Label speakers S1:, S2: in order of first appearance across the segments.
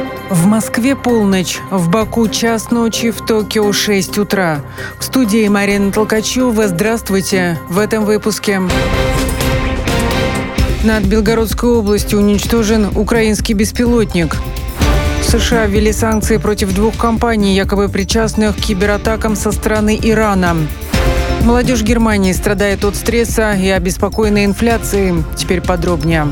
S1: В Москве полночь, в Баку час ночи, в Токио 6 утра. В студии Марина Толкачева. Здравствуйте. В этом выпуске. Над Белгородской областью уничтожен украинский беспилотник. США ввели санкции против 2 компаний, якобы причастных к кибератакам со стороны Ирана. Молодежь Германии страдает от стресса и обеспокоена инфляцией. Теперь подробнее.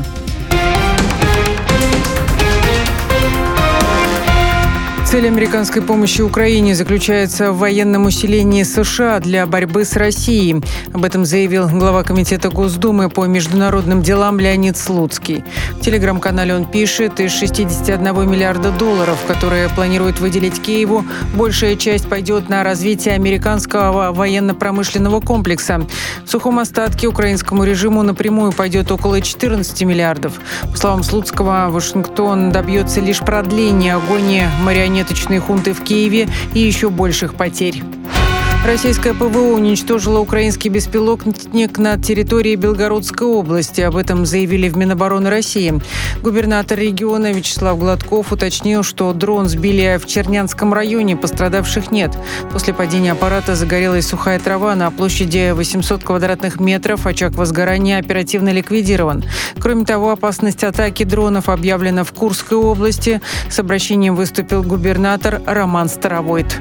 S1: Цель американской помощи Украине заключается в военном усилении США для борьбы с Россией. Об этом заявил глава Комитета Госдумы по международным делам Леонид Слуцкий. В телеграм-канале он пишет, из 61 миллиарда долларов, которые планирует выделить Киеву, большая часть пойдет на развитие американского военно-промышленного комплекса. В сухом остатке украинскому режиму напрямую пойдет около 14 миллиардов. По словам Слуцкого, Вашингтон добьется лишь продления агонии марионеточной хунты в Киеве и еще больших потерь. Российское ПВО уничтожило украинский беспилотник на территории Белгородской области. Об этом заявили в Минобороны России. Губернатор региона Вячеслав Гладков уточнил, что дрон сбили в Чернянском районе, пострадавших нет. После падения аппарата загорелась сухая трава на площади 800 квадратных метров. Очаг возгорания оперативно ликвидирован. Кроме того, опасность атаки дронов объявлена в Курской области. С обращением выступил губернатор Роман Старовойт.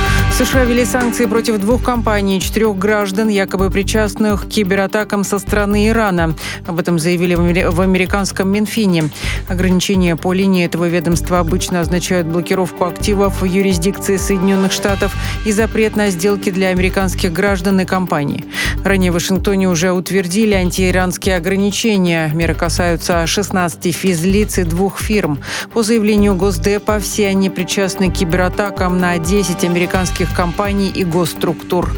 S1: США ввели санкции против 2 компаний и 4 граждан, якобы причастных к кибератакам со стороны Ирана. Об этом заявили в американском Минфине. Ограничения по линии этого ведомства обычно означают блокировку активов в юрисдикции Соединенных Штатов и запрет на сделки для американских граждан и компаний. Ранее в Вашингтоне уже утвердили антииранские ограничения. Меры касаются 16 физлиц и 2 фирм. По заявлению Госдепа, все они причастны к кибератакам на 10 американских компаний и госструктур.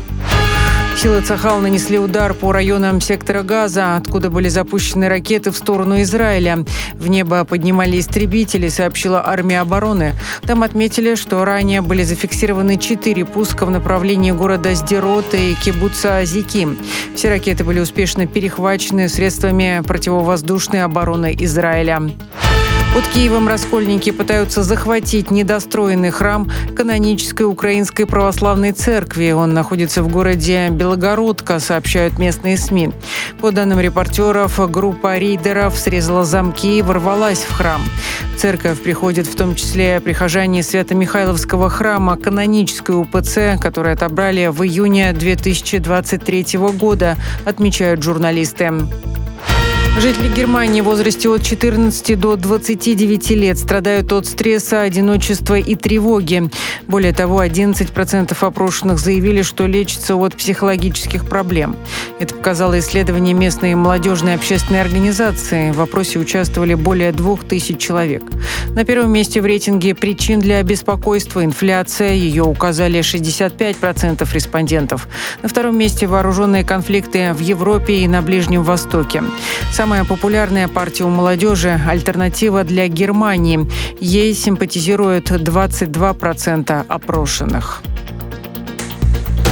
S1: Силы Цахал нанесли удар по районам сектора Газа, откуда были запущены ракеты в сторону Израиля. В небо поднимали истребители, сообщила армия обороны. Там отметили, что ранее были зафиксированы 4 пуска в направлении города Сдерот и кибуца Зиким. Все ракеты были успешно перехвачены средствами противовоздушной обороны Израиля. Под Киевом раскольники пытаются захватить недостроенный храм канонической украинской православной церкви. Он находится в городе Белогородка, сообщают местные СМИ. По данным репортеров, группа рейдеров срезала замки и ворвалась в храм. В церковь приходят в том числе прихожане Свято-Михайловского храма канонической УПЦ, которые отобрали в июне 2023 года, отмечают журналисты. Жители Германии в возрасте от 14 до 29 лет страдают от стресса, одиночества и тревоги. Более того, 11% опрошенных заявили, что лечатся от психологических проблем. Это показало исследование местной молодежной общественной организации. В опросе участвовали более 2000 человек. На первом месте в рейтинге причин для беспокойства инфляция. Ее указали 65% респондентов. На втором месте вооруженные конфликты в Европе и на Ближнем Востоке. Самая популярная партия у молодежи – «Альтернатива для Германии». Ей симпатизируют 22% опрошенных.